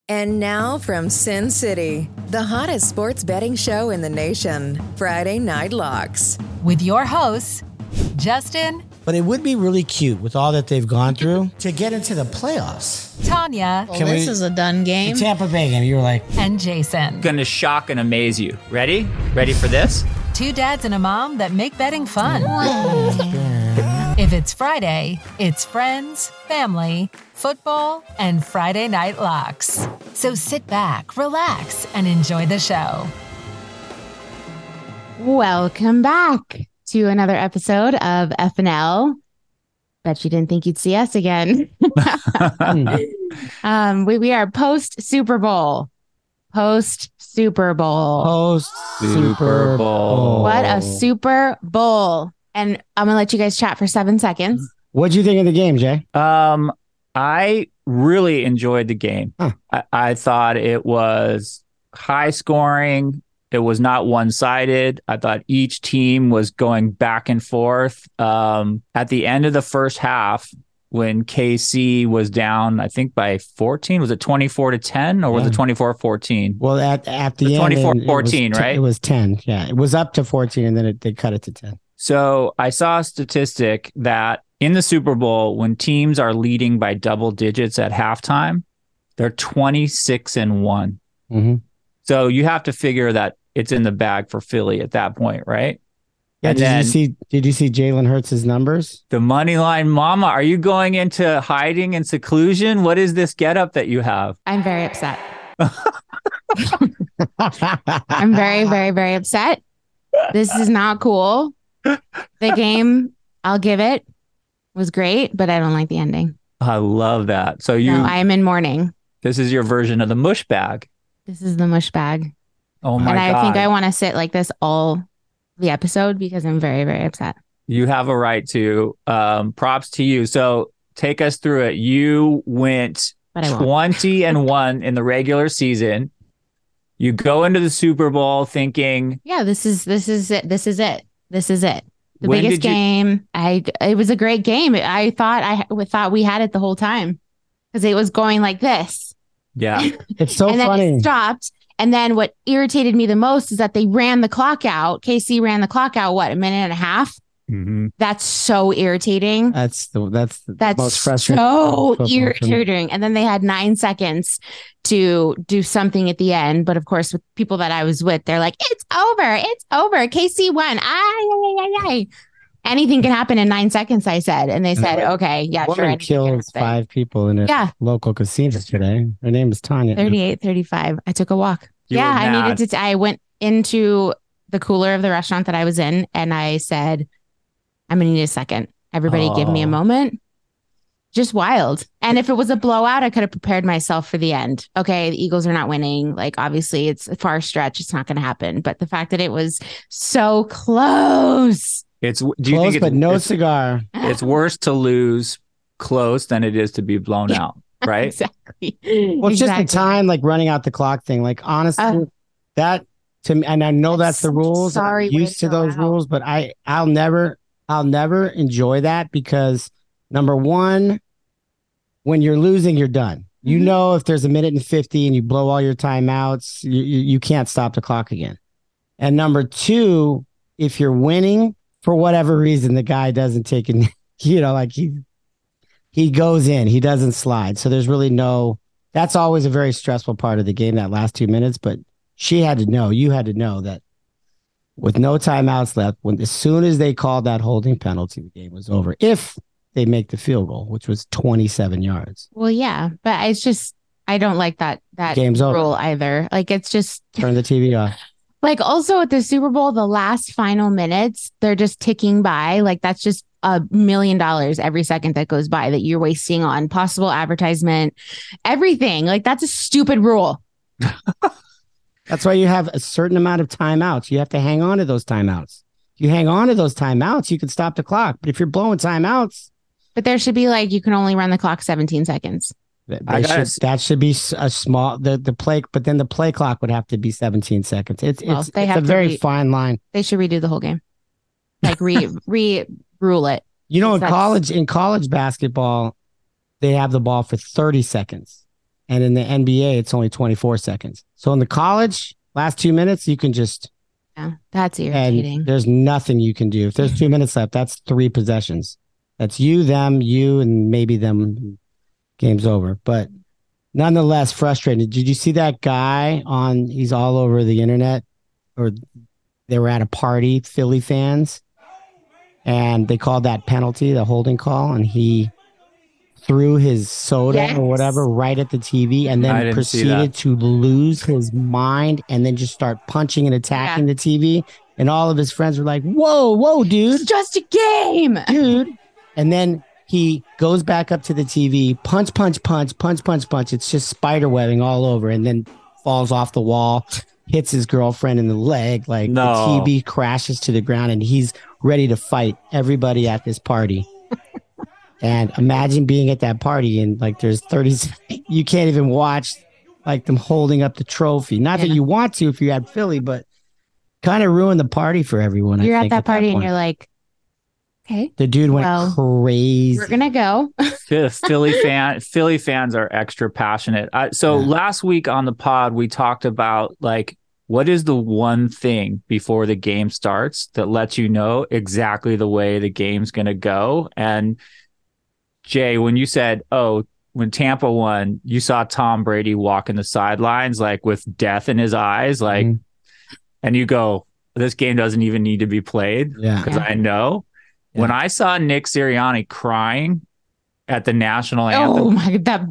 And now from Sin City, the hottest sports betting show in the nation, Friday Night Locks. With your hosts, Justin. But it would be really cute with all that they've gone through to get into the playoffs. Tanya. Well, this is a done game. The Tampa Bay game, you were like. And Jason. Gonna shock and amaze you. Ready? Ready for this? Two dads and a mom that make betting fun. If it's Friday, it's friends, family, football, and Friday Night Locks. So sit back, relax, and enjoy the show. Welcome back to another episode of FNL. Bet you didn't think you'd see us again. We are post Super Bowl. Post-Super Bowl. Post-Super Bowl. What a Super Bowl. And I'm going to let you guys chat for 7 seconds. What'd you think of the game, Jay? I really enjoyed the game. Huh. I thought it was high scoring. It was not one-sided. I thought each team was going back and forth. At the end of the first half, when KC was down, I think by 14, was it 24-10 or was it 24-14? Well, at the end, 24-14, right? It was 10. Yeah, it was up to 14, and then they cut it to 10. So I saw a statistic that in the Super Bowl, when teams are leading by double digits at halftime, they're 26-1. Mm-hmm. So you have to figure that it's in the bag for Philly at that point, right? Yeah. Did you see Jalen Hurts' numbers? The money line mama, are you going into hiding and seclusion? What is this getup that you have? I'm very upset. I'm very, very, very upset. This is not cool. The game, I'll give it, was great, but I don't like the ending. I love that. So I'm in mourning. This is your version of the mush bag. This is the mush bag. Oh my God. And I think I want to sit like this all the episode because I'm very, very upset. You have a right to. Props to you. So take us through it. You went 20-1 in the regular season. You go into the Super Bowl thinking, yeah, this is it. This is it. The biggest game. It was a great game. I thought we had it the whole time because it was going like this. Yeah. It's so and funny. Then it stopped. And then what irritated me the most is that they ran the clock out. KC ran the clock out, a minute and a half? Mm-hmm. That's so irritating. That's the most frustrating. So irritating. And then they had 9 seconds to do something at the end. But of course, with people that I was with, they're like, it's over. KC won. Ay. Anything can happen in 9 seconds, I said. And they said, okay, yeah, sure. Woman killed 5 people in a local casino today. Her name is Tanya. 38:35. I took a walk. I went into the cooler of the restaurant that I was in and I said, I'm going to need a second. Everybody give me a moment. Just wild. And if it was a blowout, I could have prepared myself for the end. Okay, the Eagles are not winning. Like, obviously, it's a far stretch. It's not going to happen. But the fact that it was so close. But no cigar. It's worse to lose close than it is to be blown out, right? Exactly. Well, it's just the time, like running out the clock thing. Like, honestly, that to me, and I know that's the rules. Sorry, I'm used to those rules, but I'll never enjoy that because number one, when you're losing, you're done. Mm-hmm. You know, if there's a minute and 50 and you blow all your timeouts, you can't stop the clock again. And number two, if you're winning, for whatever reason, the guy doesn't take it, like he goes in, he doesn't slide. So there's really that's always a very stressful part of the game, that last 2 minutes. But you had to know that with no timeouts left, as soon as they called that holding penalty, the game was over. If they make the field goal, which was 27 yards. Well, yeah, but it's just, I don't like that game's rule over. either. Like, it's just turn the TV off. Like, also at the Super Bowl, the last final minutes, they're just ticking by. Like, that's just $1 million every second that goes by that you're wasting on possible advertisement, everything. Like, that's a stupid rule. That's why you have a certain amount of timeouts. You have to hang on to those timeouts. If you hang on to those timeouts, you can stop the clock. But if you're blowing timeouts. But there should be you can only run the clock 17 seconds. That should be a small the play, but then the play clock would have to be 17 seconds. It's a very fine line. They should redo the whole game, like rule it. In college basketball, they have the ball for 30 seconds. And in the NBA, it's only 24 seconds. So in the college, last 2 minutes, you can just. Yeah, that's irritating. And there's nothing you can do. If there's 2 minutes left, that's 3 possessions. That's you, them, you, and maybe them. Game's over. But nonetheless, frustrated. Did you see that guy he's all over the internet, or they were at a party, Philly fans, and they called that penalty, the holding call, and he threw his soda or whatever right at the TV and then proceeded to lose his mind and then just start punching and attacking the TV. And all of his friends were like, whoa, dude. It's just a game. Dude. And then he goes back up to the TV, punch. It's just spider webbing all over, and then falls off the wall, hits his girlfriend in the leg. Like the TV crashes to the ground, and he's ready to fight everybody at this party. And imagine being at that party and like there's 30, you can't even watch like them holding up the trophy. Not that you want to if you had Philly, but kind of ruined the party for everyone. You're at that party and you're like, okay. The dude went crazy. We're gonna go. Philly fans are extra passionate. Last week on the pod, we talked about like what is the one thing before the game starts that lets you know exactly the way the game's gonna go. And Jay, when you said, when Tampa won, you saw Tom Brady walking the sidelines like with death in his eyes, like, and you go, this game doesn't even need to be played because I know. Yeah. When I saw Nick Sirianni crying at the national anthem, oh my god,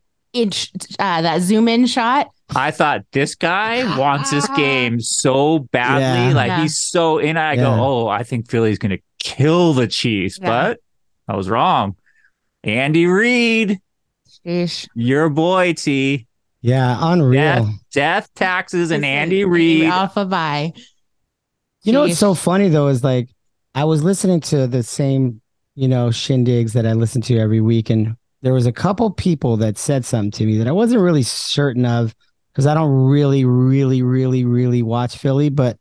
that zoom in shot. I thought this guy wants this game so badly, he's so in. I go, I think Philly's gonna kill the Chiefs, but I was wrong. Andy Reid, your boy T. Yeah, unreal. Death, taxes, and Andy Reid. Alpha bye. You know what's so funny though is like I was listening to the same, shindigs that I listen to every week, and there was a couple people that said something to me that I wasn't really certain of because I don't really, really, really, really watch Philly, but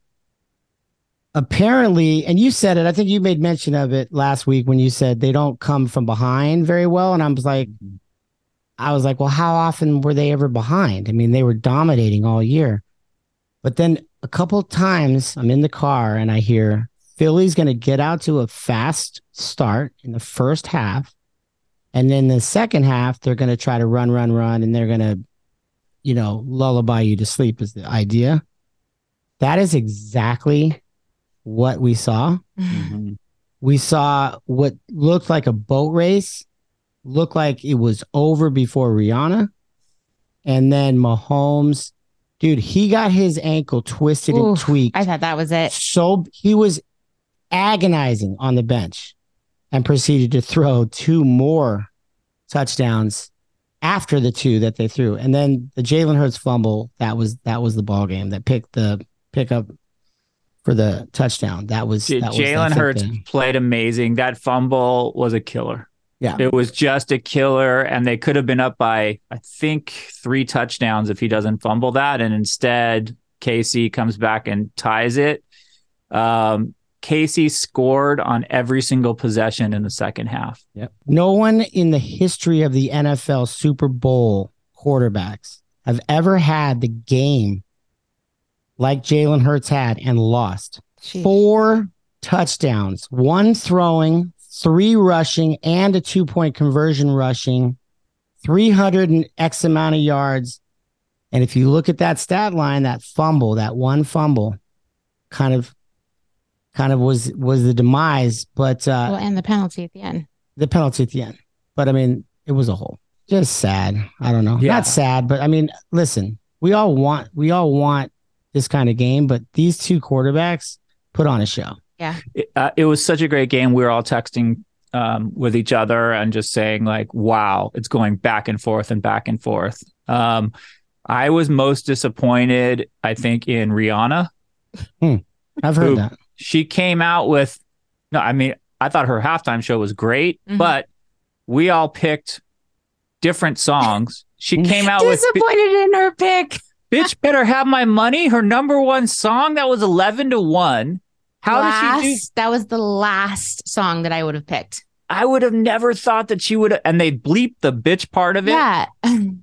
apparently, and you said it, I think you made mention of it last week when you said they don't come from behind very well. And I was like, well, how often were they ever behind? I mean, they were dominating all year. But then a couple of times I'm in the car and I hear Philly's going to get out to a fast start in the first half. And then the second half, they're going to try to run. And they're going to, lullaby you to sleep is the idea. That is exactly what we saw. Mm-hmm. We saw what looked like a boat race, looked like it was over before Rihanna. And then Mahomes, dude, he got his ankle twisted and tweaked. I thought that was it. So he was agonizing on the bench and proceeded to throw 2 more touchdowns after the 2 that they threw. And then the Jalen Hurts fumble, that was the ball game that picked the pickup for the touchdown. Jalen Hurts played amazing. That fumble was a killer. Yeah. It was just a killer, and they could have been up by, I think, 3 touchdowns if he doesn't fumble that. And instead, KC comes back and ties it. KC scored on every single possession in the second half. Yep. No one in the history of the NFL Super Bowl quarterbacks have ever had the game like Jalen Hurts had and lost. Jeez. 4 touchdowns, 1 throwing, 3 rushing, and a 2-point conversion rushing, 300 and X amount of yards. And if you look at that stat line, that fumble, that 1 fumble kind of was the demise, but and the penalty at the end. But I mean, it was a hole. Just sad. I don't know. Yeah. Not sad, but I mean, listen, we all want this kind of game, but these 2 quarterbacks put on a show. Yeah. It was such a great game. We were all texting with each other and just saying like, wow, it's going back and forth and back and forth. I was most disappointed, I think, in Rihanna. I've heard that. She came out with, I thought her halftime show was great, but we all picked different songs. She came out disappointed in her pick. Bitch Better Have My Money, her number 1 song, that was 11-1. How did she do? That was the last song that I would have picked. I would have never thought that she would have, and they bleeped the bitch part of it. Yeah.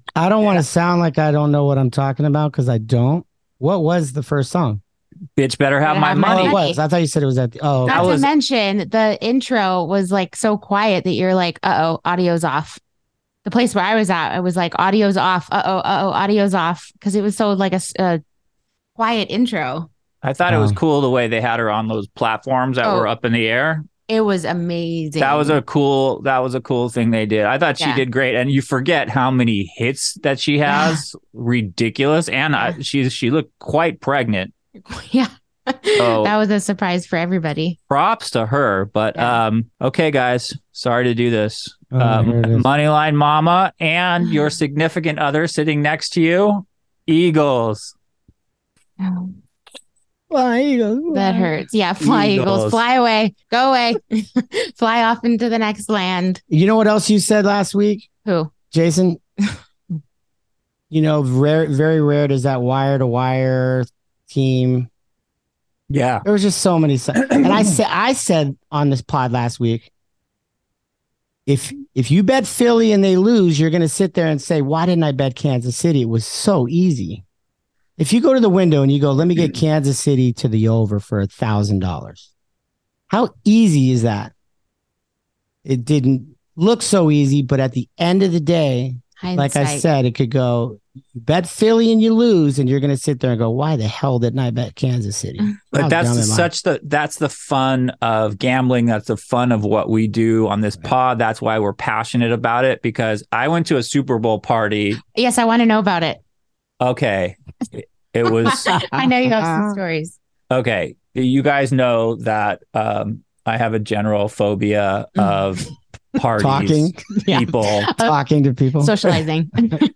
I don't want to sound like I don't know what I'm talking about because I don't. What was the first song? Bitch better have my money. Oh, it was. I thought you said it was at the. Oh, not to mention the intro was like so quiet that you're like, uh-oh, audio's off. The place where I was at, I was like, audio's off. Uh-oh, audio's off. Because it was so like a quiet intro. I thought it was cool the way they had her on those platforms that were up in the air. It was amazing. That was a cool thing they did. I thought she did great. And you forget how many hits that she has. Ridiculous. And she looked quite pregnant. Yeah. So, that was a surprise for everybody. Props to her. But okay, guys, sorry to do this. Moneyline Mama and your significant other sitting next to you, Eagles. Fly Eagles. That hurts. Yeah, fly Eagles. Fly away. Go away. Fly off into the next land. You know what else you said last week? Who? Jason? Very rare does that wire-to-wire team. Yeah. There was just so many. And I said on this pod last week, if you bet Philly and they lose, you're going to sit there and say, why didn't I bet Kansas City? It was so easy. If you go to the window and you go, let me get Kansas City to the over for $1,000. How easy is that? It didn't look so easy, but at the end of the day, like I said, it could go, you bet Philly and you lose, and you're going to sit there and go, why the hell didn't I bet Kansas City? But that's the fun of gambling. That's the fun of what we do on this pod. That's why we're passionate about it, because I went to a Super Bowl party. Yes, I want to know about it. Okay. It was. I know you have some stories. Okay. You guys know that I have a general phobia of parties, people. Talking to people. Socializing.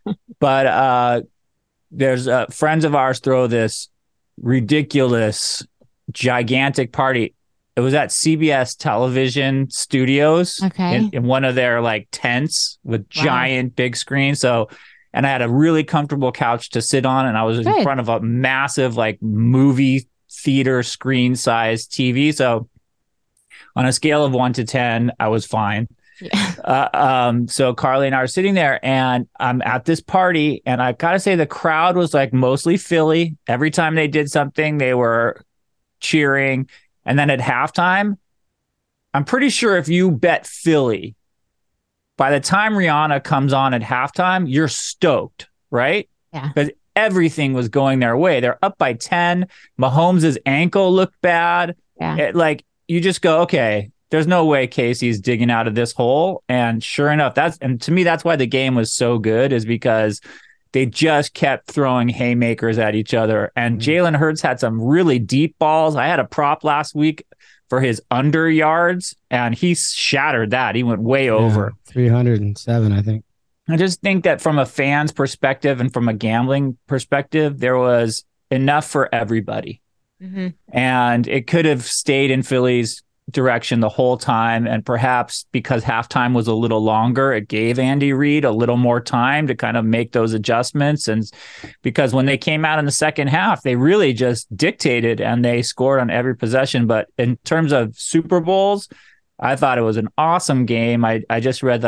But there's friends of ours throw this ridiculous, gigantic party. It was at CBS television studios in one of their like tents with giant big screens. And I had a really comfortable couch to sit on, and I was in front of a massive like movie theater screen size TV. So on a scale of 1 to 10, I was fine. Yeah. So Carly and I are sitting there, and I'm at this party, and I gotta say the crowd was like mostly Philly. Every time they did something, they were cheering. And then at halftime, I'm pretty sure if you bet Philly, by the time Rihanna comes on at halftime, you're stoked, right? Yeah. Because everything was going their way. They're up by 10. Mahomes' ankle looked bad. Yeah. You just go, okay, there's no way Casey's digging out of this hole. And sure enough, to me, that's why the game was so good, is because they just kept throwing haymakers at each other. And Jalen Hurts had some really deep balls. I had a prop last week for his under yards, and he shattered that. He went way over. 307, I think. I just think that from a fan's perspective and from a gambling perspective, there was enough for everybody. Mm-hmm. And it could have stayed in Philly's direction the whole time. And perhaps because halftime was a little longer, it gave Andy Reid a little more time to kind of make those adjustments. And because when they came out in the second half, they really just dictated and they scored on every possession. But in terms of Super Bowls, I thought it was an awesome game. I just read that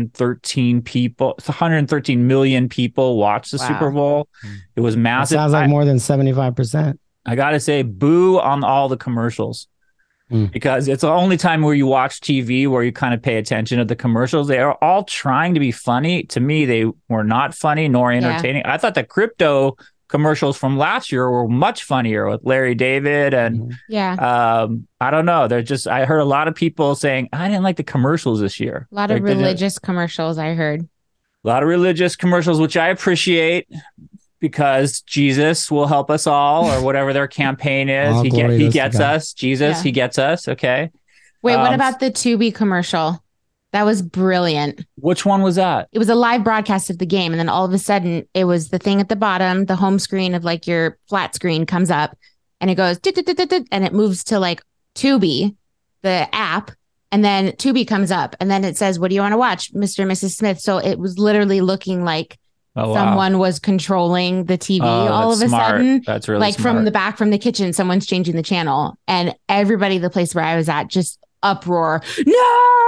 113 million people watched the Super Bowl. It was massive. That sounds like more than 75%. I got to say, boo on all the commercials. Because it's the only time where you watch TV where you kind of pay attention to the commercials. They are all trying to be funny. To me, they were not funny nor entertaining. I thought the crypto commercials from last year were much funnier with Larry David. And I don't know. I heard a lot of people saying, I didn't like the commercials this year. A lot of religious commercials, I heard. A lot of religious commercials, which I appreciate. Because Jesus will help us all, or whatever their campaign is. He gets us. Jesus, he gets us. Okay. Wait, what about the Tubi commercial? That was brilliant. Which one was that? It was a live broadcast of the game. And then all of a sudden, it was the thing at the bottom, the home screen of like your flat screen comes up and it goes, and it moves to like Tubi, the app. And then Tubi comes up and then it says, what do you want to watch, Mr. and Mrs. Smith? So it was literally looking like someone was controlling the TV all of a sudden. That's really like smart. From the back, from the kitchen, someone's changing the channel, and everybody, the place where I was at, just uproar. No!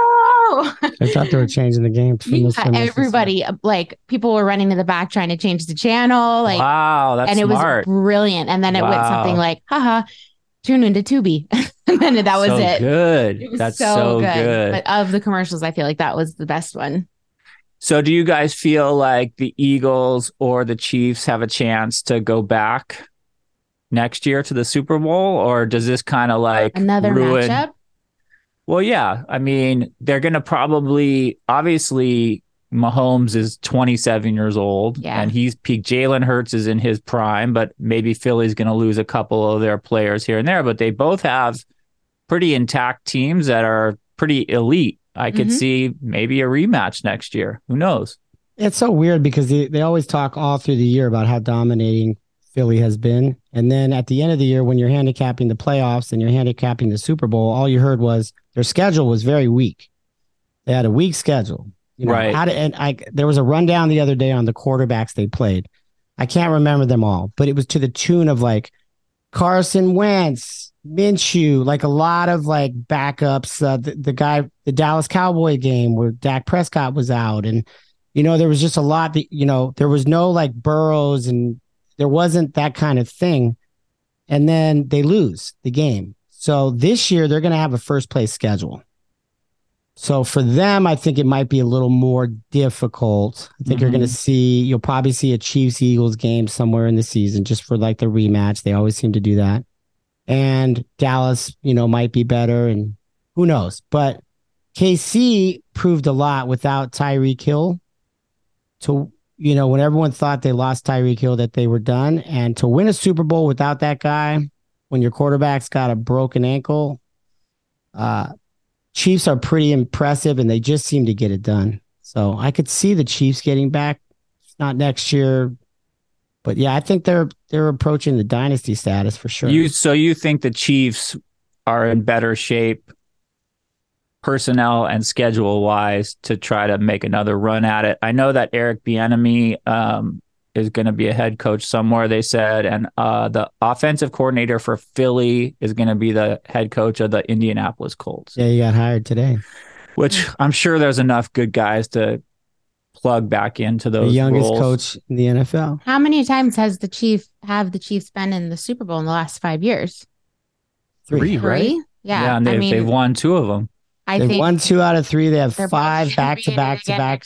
no. I thought they were changing the game. Everybody, like people were running to the back trying to change the channel. Like, wow, that's and it smart. was brilliant. And then it went something like, haha, tune into Tubi. And then that was it. Good. It was that's so good. But of the commercials, I feel like that was the best one. So do you guys feel like the Eagles or the Chiefs have a chance to go back next year to the Super Bowl? Or does this kind of like another ruin... matchup? Well, yeah. I mean, they're going to probably, obviously, Mahomes is 27 years old and he's peaked. Jalen Hurts is in his prime, but maybe Philly's going to lose a couple of their players here and there. But they both have pretty intact teams that are pretty elite. I could see maybe a rematch next year. Who knows? It's so weird because they always talk all through the year about how dominating Philly has been. And then at the end of the year, when you're handicapping the playoffs and you're handicapping the Super Bowl, all you heard was their schedule was very weak. They had a weak schedule. You know, right. There was a rundown the other day on the quarterbacks they played. I can't remember them all, but it was to the tune of like Carson Wentz, Minshew, like a lot of like backups. The Dallas Cowboy game where Dak Prescott was out. And, you know, there was just a lot that, you know, there was no like Burrows and there wasn't that kind of thing. And then they lose the game. So this year they're going to have a first place schedule. So for them, I think it might be a little more difficult. I think you'll probably see a Chiefs-Eagles game somewhere in the season just for like the rematch. They always seem to do that. And Dallas, you know, might be better and who knows. But KC proved a lot without Tyreek Hill. To, you know, when everyone thought they lost Tyreek Hill, that they were done. And to win a Super Bowl without that guy, when your quarterback's got a broken ankle, Chiefs are pretty impressive and they just seem to get it done. So I could see the Chiefs getting back. It's not next year. But yeah, I think they're approaching the dynasty status for sure. So you think the Chiefs are in better shape personnel and schedule wise to try to make another run at it? I know that Eric Bieniemy is going to be a head coach somewhere, they said, and the offensive coordinator for Philly is going to be the head coach of the Indianapolis Colts. Yeah, he got hired today. Which I'm sure there's enough good guys to plug back into those the youngest roles. Coach in the NFL. How many times have the Chiefs been in the Super Bowl in the last 5 years? Three, right? Yeah, and they've won 2 of them. They've won 2 out of 3. They have 5 back-to-back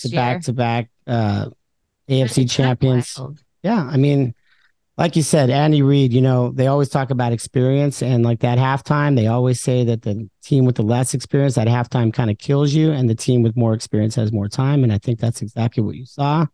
AFC champions. Yeah, I mean, like you said, Andy Reid, you know, they always talk about experience and like that halftime, they always say that the team with the less experience at halftime kind of kills you and the team with more experience has more time. And I think that's exactly what you saw.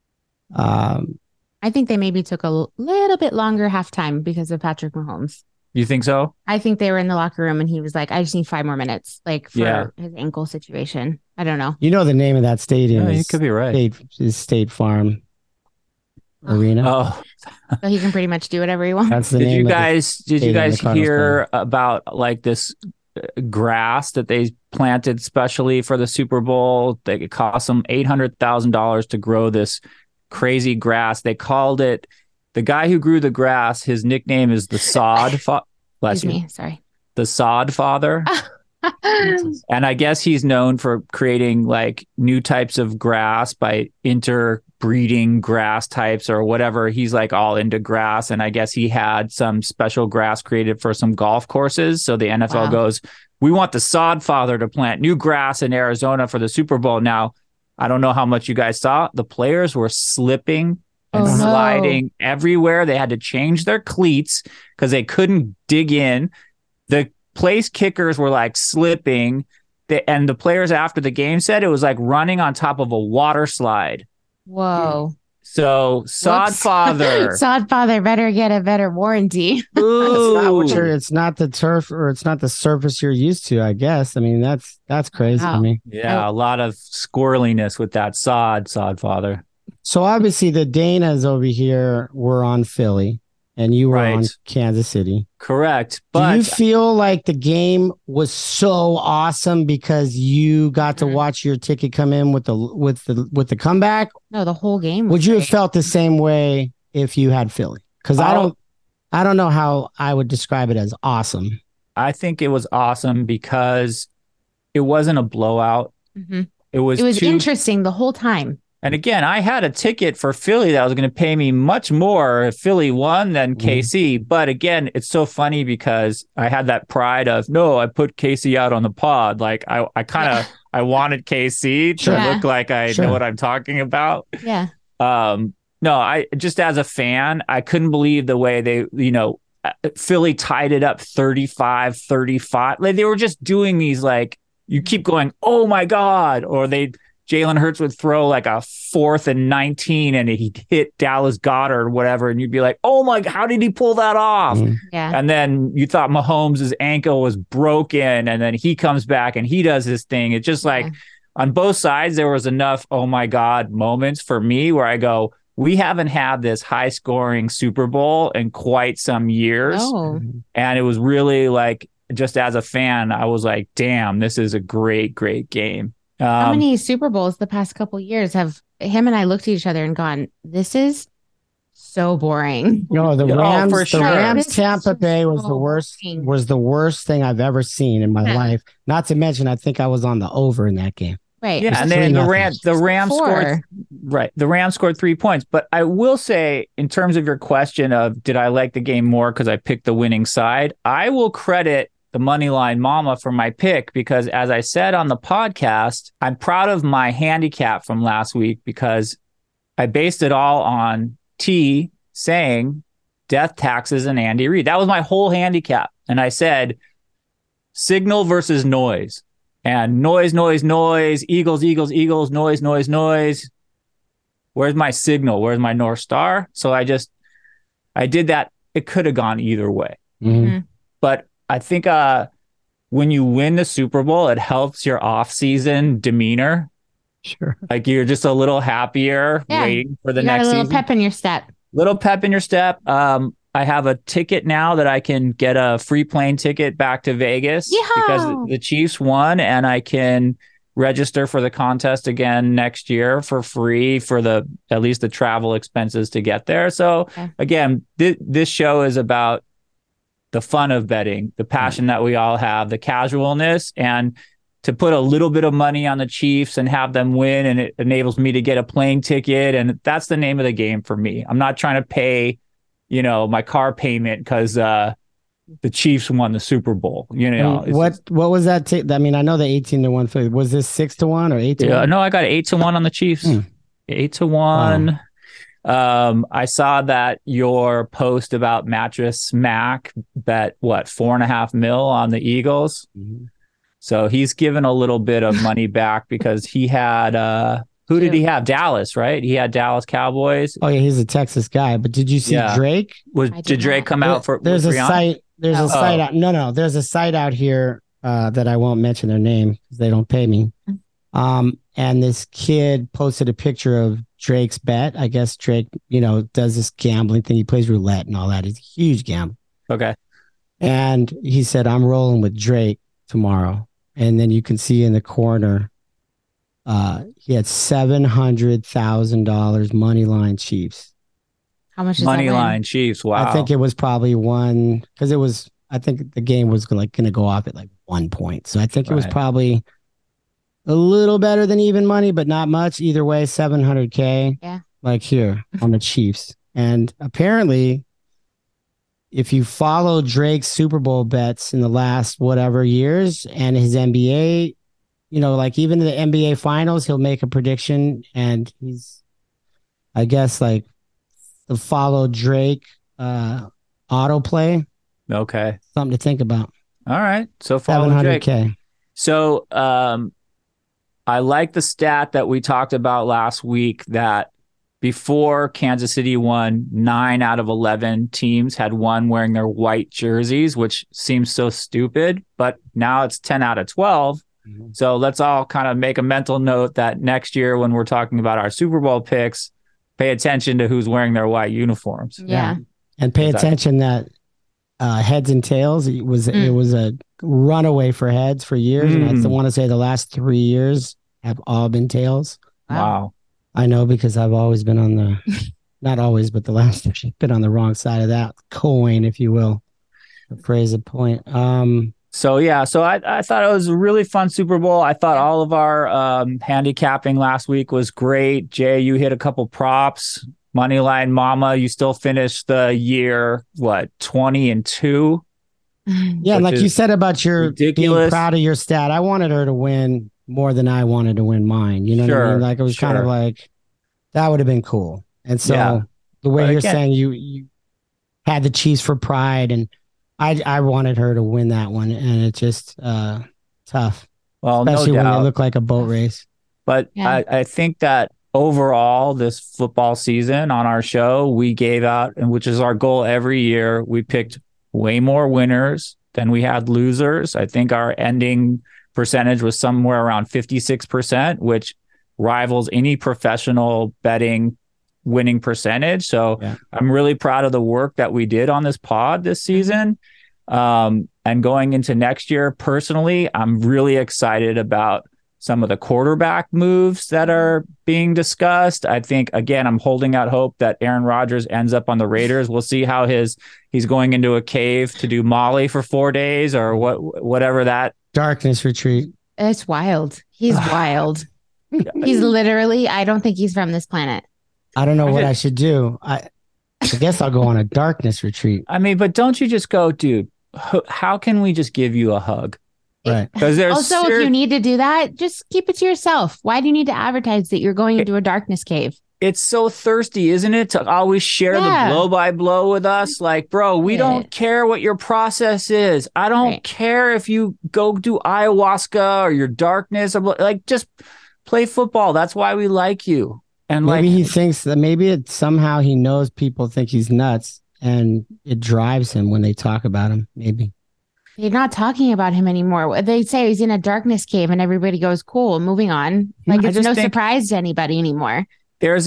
I think they maybe took a little bit longer halftime because of Patrick Mahomes. You think so? I think they were in the locker room and he was like, I just need 5 more minutes, like for his ankle situation. I don't know. You know the name of that stadium. You could be right. State Farm Arena. Oh. So he can pretty much do whatever he wants. That's the Did name you guys hear play. about like this grass that they planted specially for the Super Bowl? It cost them $800,000 to grow this crazy grass. They called it, the guy who grew the grass, his nickname is the Sod. Excuse me, sorry. The Sod Father. And I guess he's known for creating like new types of grass by interbreeding grass types or whatever. He's like all into grass. And I guess he had some special grass created for some golf courses. So the NFL goes, we want the Sod Father to plant new grass in Arizona for the Super Bowl. Now, I don't know how much you guys saw. The players were slipping and sliding everywhere. They had to change their cleats because they couldn't dig in. The place kickers were like slipping. And the players after the game said it was like running on top of a water slide. Whoa. So Sod Father. Sod Father better get a better warranty. It's not the turf or it's not the surface you're used to, I guess. I mean, that's crazy to me. Yeah, a lot of squirreliness with that Sod Father. So obviously the Danas over here were on Philly and you were on Kansas City. Correct. But do you feel like the game was so awesome because you got to watch your ticket come in with the comeback? No, the whole game. Would you have felt the same way if you had Philly? Because I don't know how I would describe it as awesome. I think it was awesome because it wasn't a blowout. Mm-hmm. It was interesting the whole time. And again, I had a ticket for Philly that was going to pay me much more if Philly won than KC. But again, it's so funny because I had that pride of, no, I put KC out on the pod. Like I I wanted KC to look like I know what I'm talking about. Yeah. No, I just as a fan, I couldn't believe the way they, Philly tied it up 35-35. Like they were just doing these, like, you keep going, oh my God, or Jalen Hurts would throw like a 4th and 19 and he'd hit Dallas Goedert or whatever. And you'd be like, oh my, how did he pull that off? Yeah. And then you thought Mahomes' ankle was broken and then he comes back and he does his thing. It's just like on both sides, there was enough, oh my God, moments for me where I go, we haven't had this high scoring Super Bowl in quite some years. Oh. And it was really like, just as a fan, I was like, damn, this is a great, great game. How many Super Bowls the past couple of years have him and I looked at each other and gone, this is so boring? No, the Rams, for sure. The Rams Tampa Bay was the worst thing I've ever seen in my life. Not to mention, I think I was on the over in that game. Right. Yeah, and then the Rams scored. Right, the Rams scored 3 points. But I will say, in terms of your question of did I like the game more because I picked the winning side, I will credit the Moneyline Mama for my pick because, as I said on the podcast, I'm proud of my handicap from last week because I based it all on T saying death, taxes, and Andy Reid. That was my whole handicap. And I said signal versus noise. And noise, Eagles, noise. Where's my signal? Where's my North Star? So I did that. It could have gone either way. Mm-hmm. But I think when you win the Super Bowl, it helps your off-season demeanor. Sure. Like you're just a little happier waiting for the next season. A little pep in your step. Little pep in your step. I have a ticket now that I can get a free plane ticket back to Vegas because the Chiefs won, and I can register for the contest again next year for free for at least the travel expenses to get there. So again, this show is about the fun of betting, the passion that we all have, the casualness, and to put a little bit of money on the Chiefs and have them win, and it enables me to get a plane ticket. And that's the name of the game for me. I'm not trying to pay, my car payment because the Chiefs won the Super Bowl. What was that? I mean, I know the 18-1. Was this 6-1 or 8-1? Yeah, no, I got 8-1 on the Chiefs. 8-1. Wow. I saw that your post about Mattress Mac bet $4.5 million on the Eagles. Mm-hmm. So he's given a little bit of money back because he had who did he have? Dallas, right? He had Dallas Cowboys. Oh yeah, he's a Texas guy. But did you see Drake? Did Drake come out for? There's a site. There's a site out. No. There's a site out here that I won't mention their name because they don't pay me. And this kid posted a picture of Drake's bet. I guess Drake, does this gambling thing. He plays roulette and all that. He's a huge gambler. Okay. And he said, I'm rolling with Drake tomorrow. And then you can see in the corner, he had $700,000 money line Chiefs. How much is money that line Chiefs? Wow. I think it was probably one because I think the game was going to go off at like 1 point. So I think it was probably a little better than even money, but not much. Either way, $700K. Yeah. Like here on the Chiefs. And apparently, if you follow Drake's Super Bowl bets in the last whatever years and his NBA, like even in the NBA finals, he'll make a prediction and he's, I guess, like the follow Drake autoplay. Okay. Something to think about. All right. So follow $700K. Drake. So I like the stat that we talked about last week that before Kansas City won, 9 out of 11 teams had won wearing their white jerseys, which seems so stupid, but now it's 10 out of 12. Mm-hmm. So let's all kind of make a mental note that next year when we're talking about our Super Bowl picks, pay attention to who's wearing their white uniforms. Yeah. And pay attention that heads and tails, it was a runaway for heads for years. And I want to say the last 3 years have all been tails. Wow. I know because I've always been on the, not always, but the last been on the wrong side of that coin, if you will, to phrase a point. So I thought it was a really fun Super Bowl. I thought all of our handicapping last week was great. Jay, you hit a couple props. Moneyline Mama, you still finished the year 20-2. Yeah, like you said about your ridiculous. Being proud of your stat. I wanted her to win more than I wanted to win mine. You know what I mean? Like it was kind of like that would have been cool. And so the way you're saying you had the Chiefs for pride, and I wanted her to win that one, and it's just tough. Well, especially when they look like a boat race. But I think that overall, this football season on our show, we gave out, and which is our goal every year, we picked way more winners than we had losers. I think our ending percentage was somewhere around 56%, which rivals any professional betting winning percentage. So I'm really proud of the work that we did on this pod this season. And going into next year, personally, I'm really excited about some of the quarterback moves that are being discussed. I think, again, I'm holding out hope that Aaron Rodgers ends up on the Raiders. We'll see how he's going into a cave to do Molly for 4 days or whatever that darkness retreat. It's wild. He's wild. He's literally, I don't think he's from this planet. I don't know what I should do. I guess I'll go on a darkness retreat. I mean, but don't you just go, dude, how can we just give you a hug? Right. Because there's also, if you need to do that, just keep it to yourself. Why do you need to advertise that you're going into a darkness cave? It's so thirsty, isn't it? To always share the blow by blow with us. Like, bro, we don't care what your process is. I don't care if you go do ayahuasca or your darkness. Like, just play football. That's why we like you. And maybe he thinks that somehow he knows people think he's nuts and it drives him when they talk about him. Maybe. They're not talking about him anymore. They say he's in a darkness cave and everybody goes, cool, moving on. Like it's no surprise to anybody anymore. There's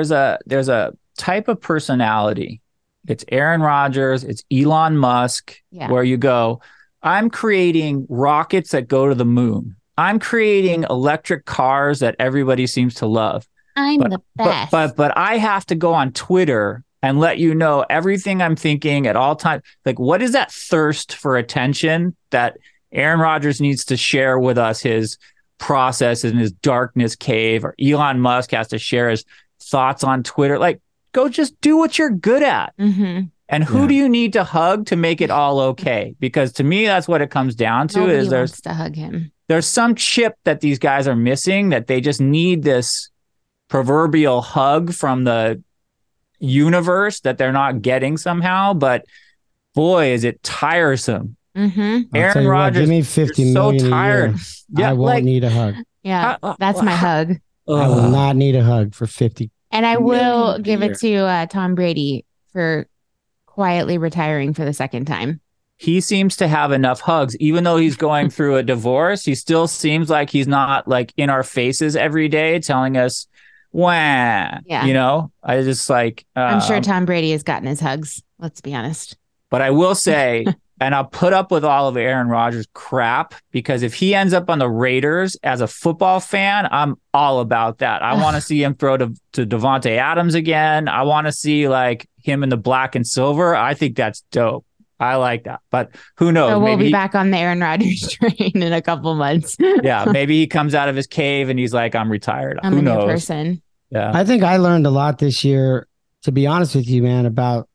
a type of personality. It's Aaron Rodgers, it's Elon Musk, where you go, I'm creating rockets that go to the moon. I'm creating electric cars that everybody seems to love. I'm the best. But I have to go on Twitter and let you know everything I'm thinking at all times. Like, what is that thirst for attention that Aaron Rodgers needs to share with us his process in his darkness cave, or Elon Musk has to share his thoughts on Twitter? Like, go just do what you're good at. Mm-hmm. And who do you need to hug to make it all okay? Because to me, that's what it comes down to. Nobody wants to hug him. There's some chip that these guys are missing, that they just need this proverbial hug from the universe that they're not getting somehow. But boy, is it tiresome. Mm-hmm. Aaron Rodgers, give me 50 million so tired. I won't need a hug. Yeah, that's my hug. I will not need a hug for 50. And I will give it to Tom Brady for quietly retiring for the second time. He seems to have enough hugs, even though he's going through a divorce. He still seems like he's not like in our faces every day telling us, wah, you know, I just like, I'm sure Tom Brady has gotten his hugs. Let's be honest. But I will say, and I'll put up with all of Aaron Rodgers' crap, because if he ends up on the Raiders as a football fan, I'm all about that. I want to see him throw to Davante Adams again. I want to see like him in the black and silver. I think that's dope. I like that. But who knows? So we'll be back on the Aaron Rodgers train in a couple months. Yeah, maybe he comes out of his cave and he's like, I'm retired. I'm who a knows? new person. Yeah. I think I learned a lot this year, to be honest with you, man, about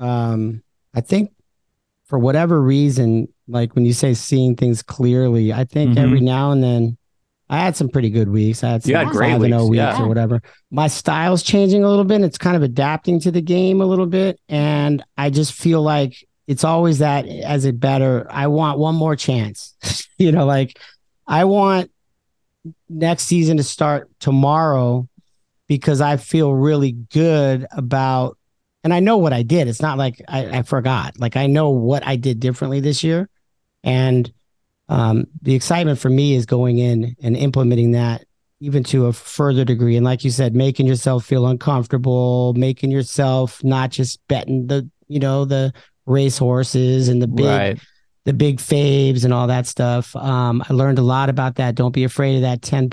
I think for whatever reason, like when you say seeing things clearly, I think every now and then I had some pretty good weeks. I had some 5-0 weeks or whatever. My style's changing a little bit. It's kind of adapting to the game a little bit. And I just feel like it's always that as a better, I want one more chance. You know, like I want next season to start tomorrow because I feel really good about, and I know what I did. It's not like I forgot. Like I know what I did differently this year. And the excitement for me is going in and implementing that even to a further degree. And like you said, making yourself feel uncomfortable, making yourself not just betting the race horses and the big faves and all that stuff. I learned a lot about that. Don't be afraid of that 10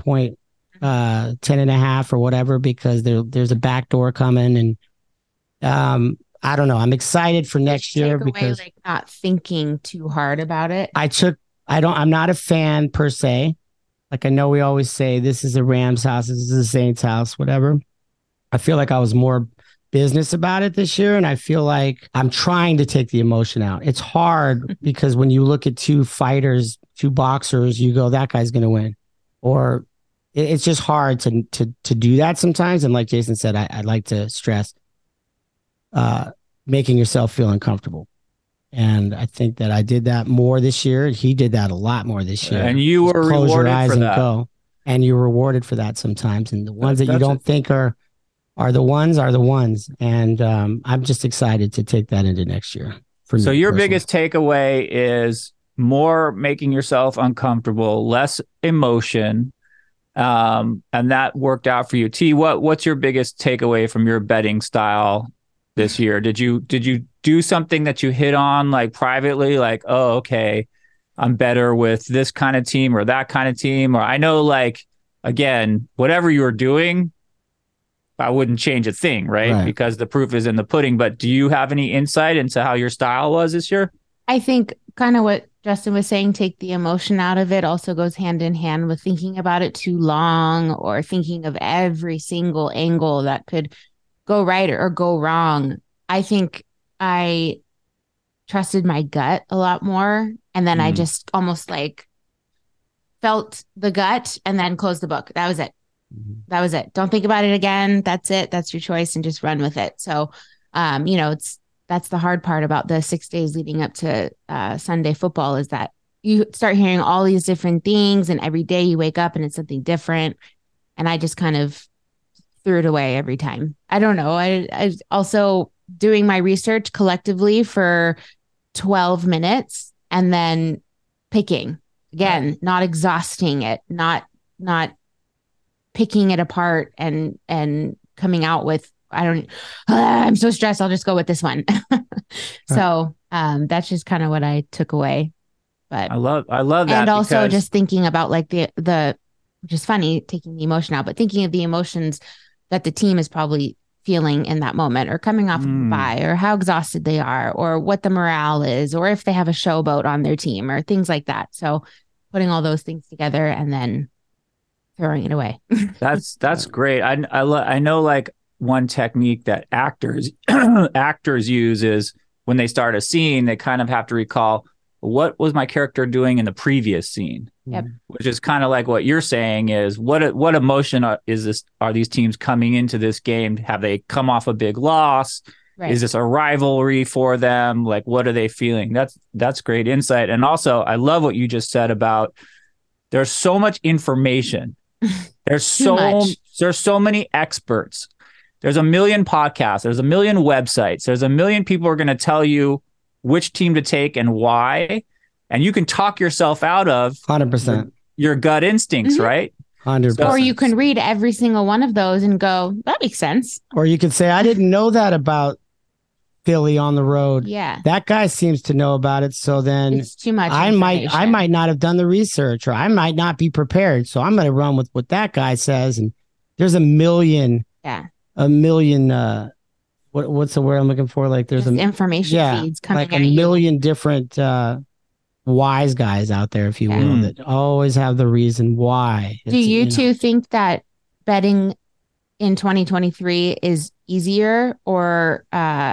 and a half or whatever, because there's a back door coming. And I don't know. I'm excited for next year because like not thinking too hard about it. I'm not a fan per se. Like I know we always say this is a Rams house, this is a Saints house, whatever. I feel like I was more business about it this year. And I feel like I'm trying to take the emotion out. It's hard because when you look at two fighters, two boxers, you go, that guy's going to win. Or it's just hard to do that sometimes. And like Jason said, I'd like to stress making yourself feel uncomfortable. And I think that I did that more this year. He did that a lot more this year. And you were rewarded for that. Go. And you're rewarded for that sometimes. And the ones that you don't think are the ones. And I'm just excited to take that into next year. So your biggest takeaway is more making yourself uncomfortable, less emotion. And that worked out for you. T, what's your biggest takeaway from your betting style this year? Did you do something that you hit on like privately, like, oh, okay, I'm better with this kind of team or that kind of team? Or I know, like, again, whatever you were doing, I wouldn't change a thing, right? Because the proof is in the pudding. But do you have any insight into how your style was this year? I think kind of what Justin was saying, take the emotion out of it, also goes hand in hand with thinking about it too long or thinking of every single angle that could go right or go wrong. I think I trusted my gut a lot more. And then I just almost like felt the gut and then closed the book. That was it. That was it. Don't think about it again. That's it. That's your choice and just run with it. So, that's the hard part about the 6 days leading up to Sunday football is that you start hearing all these different things and every day you wake up and it's something different. And I just kind of threw it away every time. I don't know. I also doing my research collectively for 12 minutes and then picking again, not exhausting it, not picking it apart and coming out with, I'm so stressed. I'll just go with this one. So that's just kind of what I took away. But I love that. And also just thinking about like the which is funny, taking the emotion out, but thinking of the emotions that the team is probably feeling in that moment or coming off of a bye or how exhausted they are or what the morale is or if they have a showboat on their team or things like that. So putting all those things together and then throwing it away. That's great. I know like one technique that actors use is when they start a scene, they kind of have to recall what was my character doing in the previous scene. Yep. Which is kind of like what you're saying is what emotion are these teams coming into this game? Have they come off a big loss? Right. Is this a rivalry for them? Like, what are they feeling? That's great insight. And also, I love what you just said about there's so much information. There's so many experts. There's a million podcasts. There's a million websites. There's a million people who are going to tell you which team to take and why. And you can talk yourself out of 100% your gut instincts, right? 100%. Or you can read every single one of those and go, that makes sense. Or you could say, I didn't know that about Philly on the road. Yeah. That guy seems to know about it. So then it's too much. I might not have done the research or I might not be prepared. So I'm going to run with what that guy says. And there's a million, what's the word I'm looking for? Like there's information feeds coming like a million different wise guys out there, if you will, that always have the reason why. Do you two think that betting in 2023 is easier or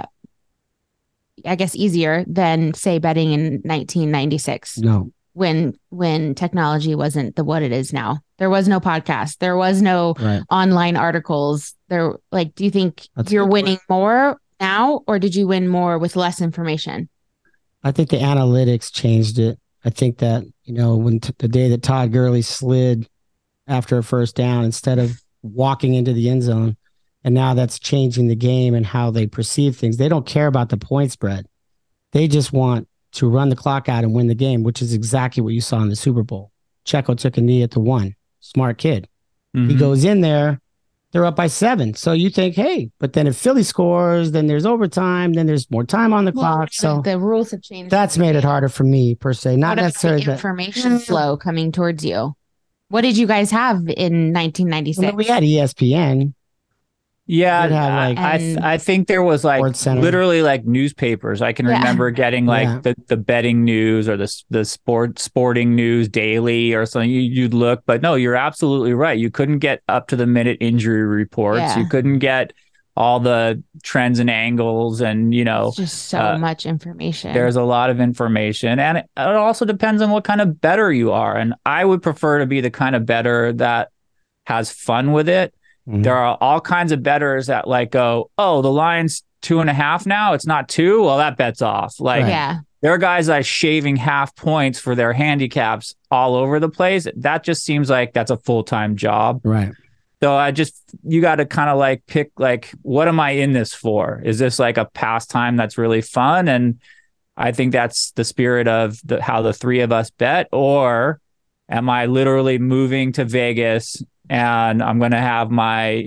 I guess easier than say betting in 1996? No. When technology wasn't what it is now. There was no podcast. There was no online articles. Do you think you're winning more now or did you win more with less information? I think the analytics changed it. I think that, when the day that Todd Gurley slid after a first down instead of walking into the end zone, and now that's changing the game and how they perceive things. They don't care about the point spread. They just want to run the clock out and win the game, which is exactly what you saw in the Super Bowl. Checo took a knee at the 1. Smart kid. Mm-hmm. He goes in there. They're up by 7. So you think, hey, but then if Philly scores, then there's overtime, then there's more time on the clock. So the rules have changed. That's made it harder for me per se. Not necessarily the information flow coming towards you. What did you guys have in 1996? Well, we had ESPN. Yeah, have, I think there was like literally like newspapers. I can remember getting like the betting news or the sporting news daily or something. You'd look, but no, you're absolutely right. You couldn't get up to the minute injury reports. Yeah. You couldn't get all the trends and angles, and it's just so much information. There's a lot of information, and it also depends on what kind of bettor you are. And I would prefer to be the kind of bettor that has fun with it. Mm-hmm. There are all kinds of bettors that like go, oh, the line's 2.5 now. It's not 2. Well, that bet's off. Like, there are guys that are shaving half points for their handicaps all over the place. That just seems like that's a full-time job. Right. So you got to kind of like pick, like, what am I in this for? Is this like a pastime that's really fun? And I think that's the spirit of how the three of us bet. Or am I literally moving to Vegas and I'm going to have my,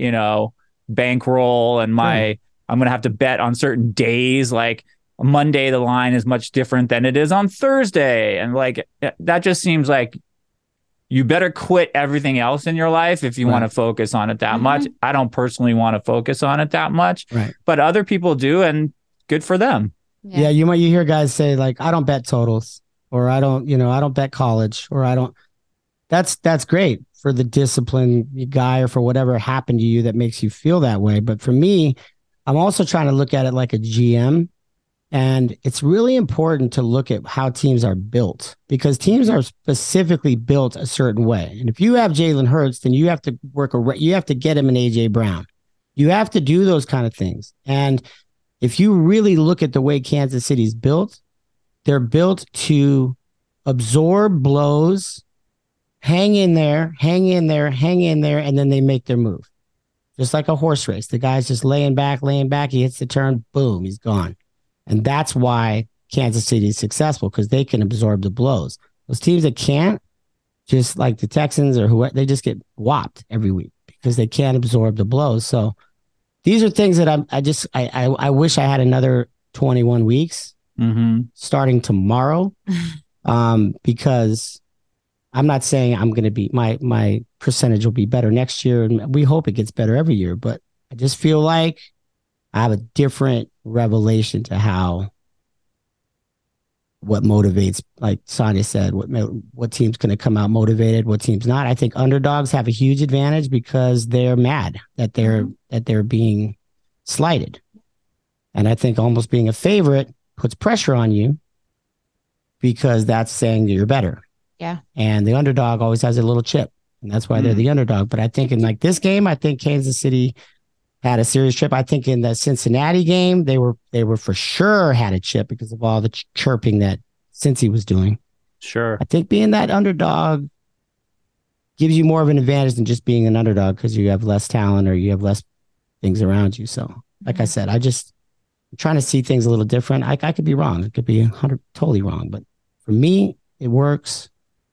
bankroll and I'm going to have to bet on certain days. Like Monday, the line is much different than it is on Thursday. And like, that just seems like you better quit everything else in your life if you want to focus on it that much. I don't personally want to focus on it that much, but other people do, and good for them. Yeah. You hear guys say like, I don't bet totals, or I don't bet college, or I don't. That's great for the disciplined guy, or for whatever happened to you that makes you feel that way. But for me, I'm also trying to look at it like a GM. And it's really important to look at how teams are built, because teams are specifically built a certain way. And if you have Jalen Hurts, then you have to you have to get him an AJ Brown. You have to do those kind of things. And if you really look at the way Kansas City's built, they're built to absorb blows, hang in there, and then they make their move. Just like a horse race. The guy's just laying back. He hits the turn, boom, he's gone. And that's why Kansas City is successful, because they can absorb the blows. Those teams that can't, just like the Texans or whoever, they just get whopped every week because they can't absorb the blows. So these are things that I wish I had another 21 weeks starting tomorrow, because I'm not saying I'm going to be, my percentage will be better next year, and we hope it gets better every year. But I just feel like I have a different revelation to what motivates, like Sonia said, what team's going to come out motivated, what team's not. I think underdogs have a huge advantage because they're mad that they're being slighted. And I think almost being a favorite puts pressure on you, because that's saying that you're better. Yeah. And the underdog always has a little chip, and that's why they're the underdog. But I think in like this game, I think Kansas City had a serious chip. I think in the Cincinnati game, they were for sure had a chip because of all the chirping that Cincy was doing. Sure. I think being that underdog gives you more of an advantage than just being an underdog, because you have less talent or you have less things around you. So, like I said, I'm trying to see things a little different. I could be wrong. It could be totally wrong. But for me, it works.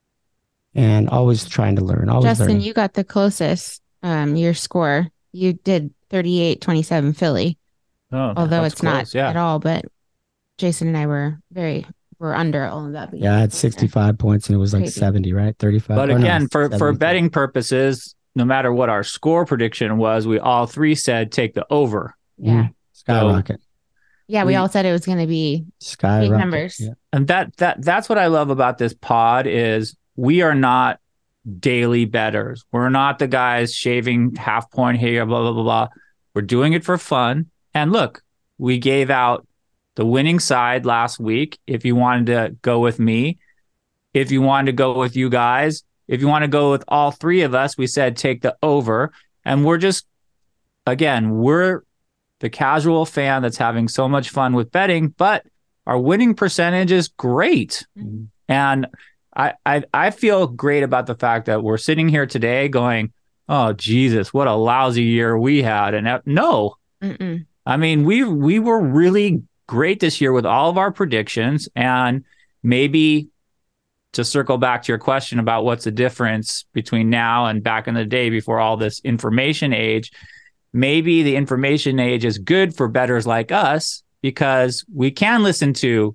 And always trying to learn. Justin, you got the closest, your score. You did 38-27 Philly. Oh, although it's close, not at all, but Jason and I were under all of that. Yeah, I had 65 points and it was like 70, right? 35. But again, for betting purposes, no matter what our score prediction was, we all three said take the over. Yeah. Skyrocket. Yeah, we all said it was going to be big numbers. Yeah. And that's what I love about this pod is we are not daily bettors. We're not the guys shaving half point here, blah, blah, blah, blah. We're doing it for fun. And look, we gave out the winning side last week. If you wanted to go with me, if you wanted to go with you guys, if you want to go with all three of us, we said take the over. And we're just, again, we're the casual fan that's having so much fun with betting, but our winning percentage is great. Mm-hmm. And I feel great about the fact that we're sitting here today going, oh, Jesus, what a lousy year we had. And no, I mean, we were really great this year with all of our predictions. And maybe to circle back to your question about what's the difference between now and back in the day before all this information age, maybe the information age is good for bettors like us because we can listen to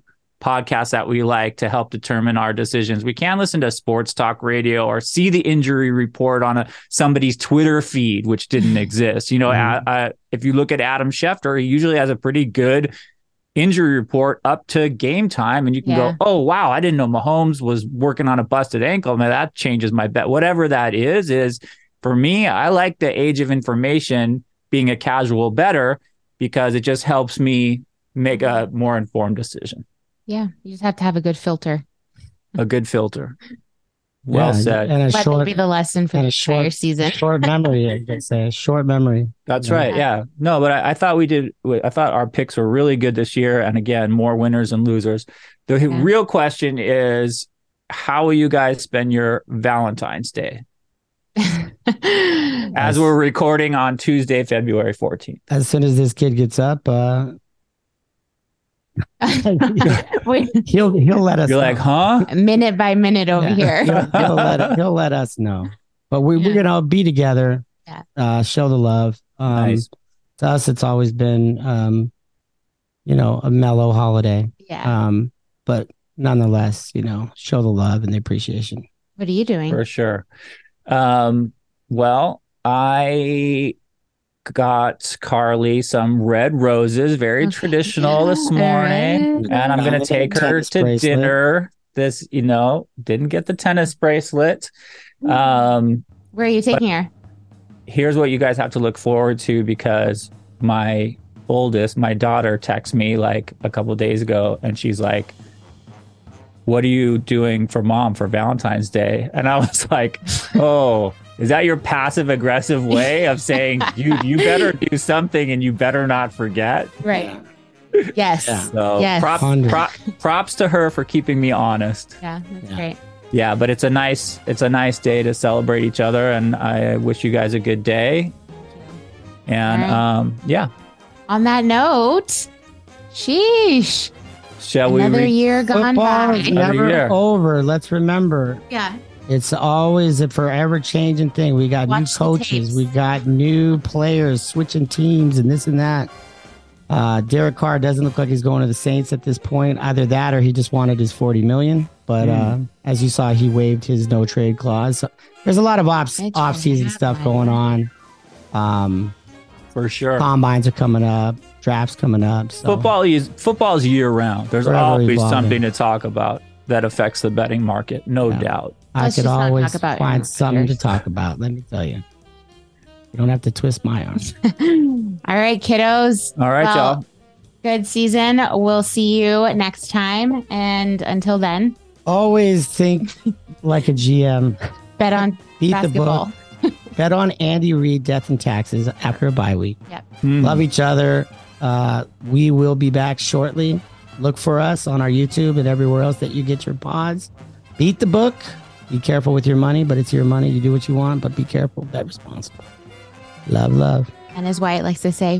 podcasts that we like to help determine our decisions. We can't listen to sports talk radio or see the injury report on somebody's Twitter feed, which didn't exist. If you look at Adam Schefter, he usually has a pretty good injury report up to game time, and you can go, oh, wow, I didn't know Mahomes was working on a busted ankle. Man, that changes my bet. Whatever that is for me, I like the age of information being a casual bettor because it just helps me make a more informed decision. Yeah, you just have to have a good filter. A good filter. Well said. And let that be the lesson for the entire season. Short memory, I could say. Short memory. That's right. Yeah. No, but I thought I thought our picks were really good this year. And again, more winners and losers. The real question is, how will you guys spend your Valentine's Day? As we're recording on Tuesday, February 14th. As soon as this kid gets up, he'll let us. You're know. Like, huh? Minute by minute over here. he'll let us know. But we're gonna be together. Yeah. Show the love. Nice. To us, it's always been, a mellow holiday. Yeah. But nonetheless, show the love and the appreciation. What are you doing? For sure. Well, I got Carly some red roses, very traditional this morning. And I'm going to take her to dinner. This, didn't get the tennis bracelet. Where are you taking her? Here's what you guys have to look forward to, because my oldest, my daughter, texted me like a couple of days ago, and she's like, what are you doing for mom for Valentine's Day? And I was like, oh, is that your passive aggressive way of saying you better do something and you better not forget? Right. Yes. Yeah. So yes. Props to her for keeping me honest. Yeah, that's great. Yeah, but it's a nice day to celebrate each other, and I wish you guys a good day. And right. On that note, sheesh. Shall Another we? year gone Football by. is never over. Let's remember. Yeah. It's always a forever changing thing. We got new coaches. We got new players switching teams and this and that. Derek Carr doesn't look like he's going to the Saints at this point. Either that or he just wanted his $40 million. But as you saw, he waived his no trade clause. So there's a lot of off-season stuff going on. For sure. Combines are coming up. Drafts coming up. So. Football is year round. There's Forever always evolving. Something to talk about that affects the betting market, no doubt. I could always find something to talk about. Let me tell you. You don't have to twist my arm. All right, kiddos. All right, y'all. Good season. We'll see you next time. And until then, always think like a GM. Bet on Beat basketball. the book. Bet on Andy Reid, Death and Taxes after a bye week. Yep. Love each other. We will be back shortly. Look for us on our YouTube and everywhere else that you get your pods. Beat the book. Be careful with your money, but it's your money. You do what you want, but be careful. Bet responsible. Love. And as Wyatt likes to say,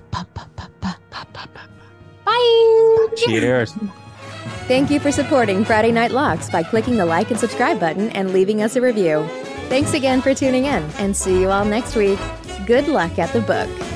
bye. Cheers. Thank you for supporting Friday Night Locks by clicking the like and subscribe button and leaving us a review. Thanks again for tuning in, and see you all next week. Good luck at the book.